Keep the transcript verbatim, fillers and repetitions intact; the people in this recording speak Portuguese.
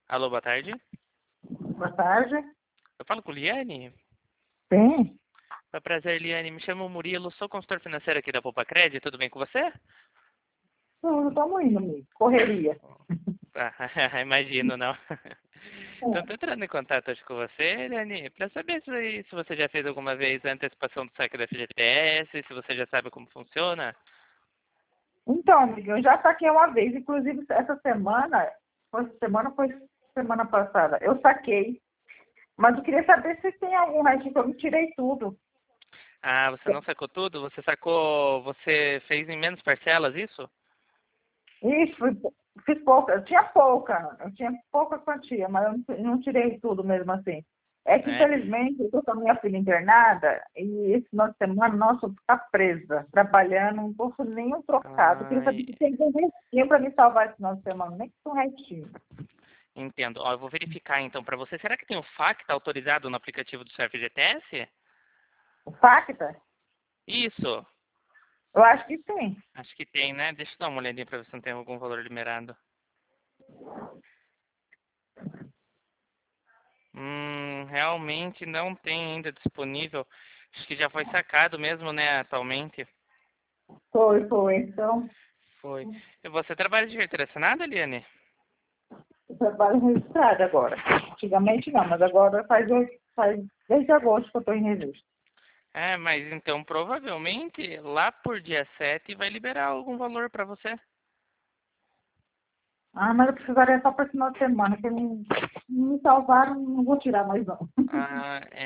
Alô, boa tarde. Boa tarde. Eu falo com Liane? Sim. É um prazer, Liane. Me chamo Murilo, sou consultor financeiro aqui da Poupa Cred. Tudo bem com você? Não, não estamos indo, amigo. Correria. Ah, imagino, não. Então, É. tô entrando em contato hoje com você, Liane, para saber se, se você já fez alguma vez a antecipação do saque da F G T S, se você já sabe como funciona. Então, amigo, eu já saquei uma vez. Inclusive, essa semana, foi semana, foi semana passada, eu saquei. Mas eu queria saber se tem algum restinho, que eu não tirei tudo. Ah, você não sacou tudo? Você sacou, você fez em menos parcelas, isso? Isso, fui- fiz pouca. Eu tinha pouca. Eu tinha pouca quantia, mas eu não, não tirei tudo mesmo assim. É que, É. infelizmente, eu estou com a minha filha internada e esse final de semana, nossa, eu vou ficar presa, trabalhando, não posso nenhum trocado. Eu queria saber Ai, se tem algum restinho para me salvar esse final de semana, nem que um restinho. entendo. Ó, eu vou verificar então para você. Será que tem o FAQ autorizado no aplicativo do seu F G T S? O Facta? Isso. Eu acho que tem. Acho que tem, né? Deixa eu dar uma olhadinha pra ver se não tem algum valor liberado. Hum, realmente não tem ainda disponível. Acho que já foi sacado mesmo, né, atualmente. Foi, foi. Então, Foi. E você trabalha de carteira assinada, Liane? eu trabalho registrado agora. Antigamente não, mas agora faz, oito- faz desde agosto que eu estou em registro. É, mas então provavelmente lá por dia sete vai liberar algum valor pra você. Ah, mas eu precisaria só para esse final de semana, que não, não me salvaram, não vou tirar mais não. Ah,